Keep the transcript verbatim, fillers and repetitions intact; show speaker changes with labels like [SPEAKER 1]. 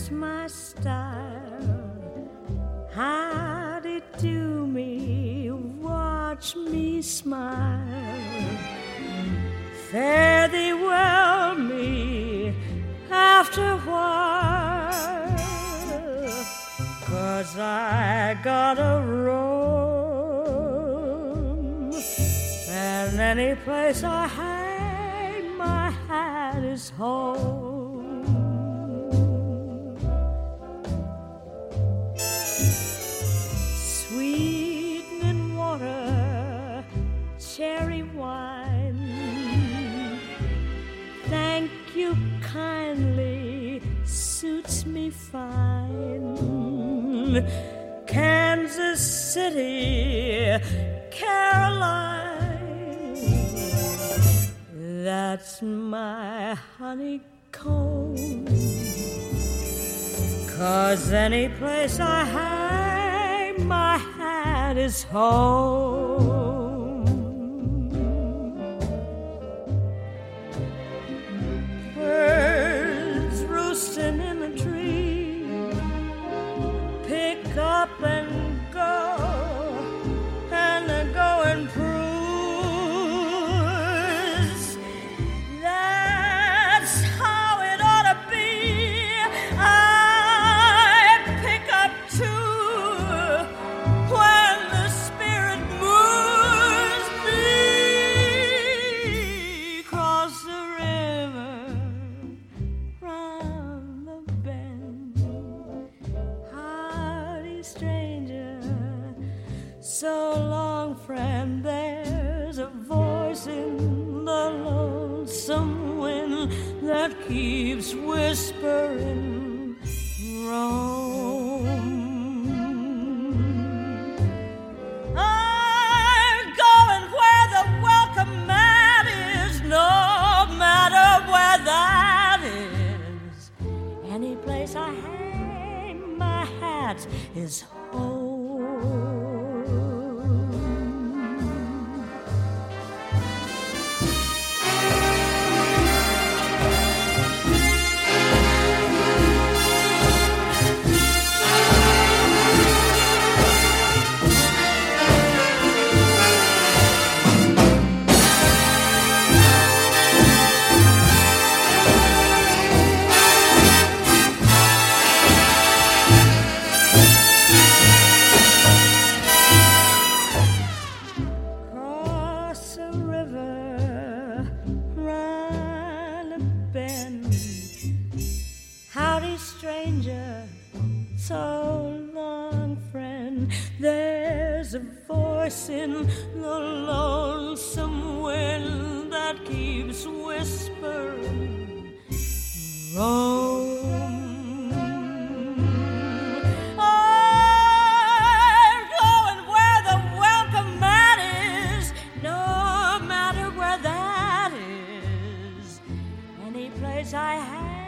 [SPEAKER 1] That's my style. Howdy do me, watch me smile. Fare thee well me after a while, 'cause I gotta roam, and any place I hang my hat is home. Sweetening water, cherry wine, thank you kindly, suits me fine. Kansas City, Caroline, that's my honeycomb, 'cause any place I hang my hat is home. Birds roosting in the tree, pick up and go, and the going proves that's how it ought to be. I pick up too when the spirit moves me. Cross the river, round the bend, howdy stranger, so long friend. There's a voice in the lonesome wind that keeps whispering, Rome. I'm going where the welcome mat is, no matter where that is. Any place I hang my hat is home. Cross a river, round a bend, howdy stranger, so long friend. There's a voice in the lonesome wind that keeps whispering, Rome. I'm going where the welcome mat is, no matter where that is. Any place I have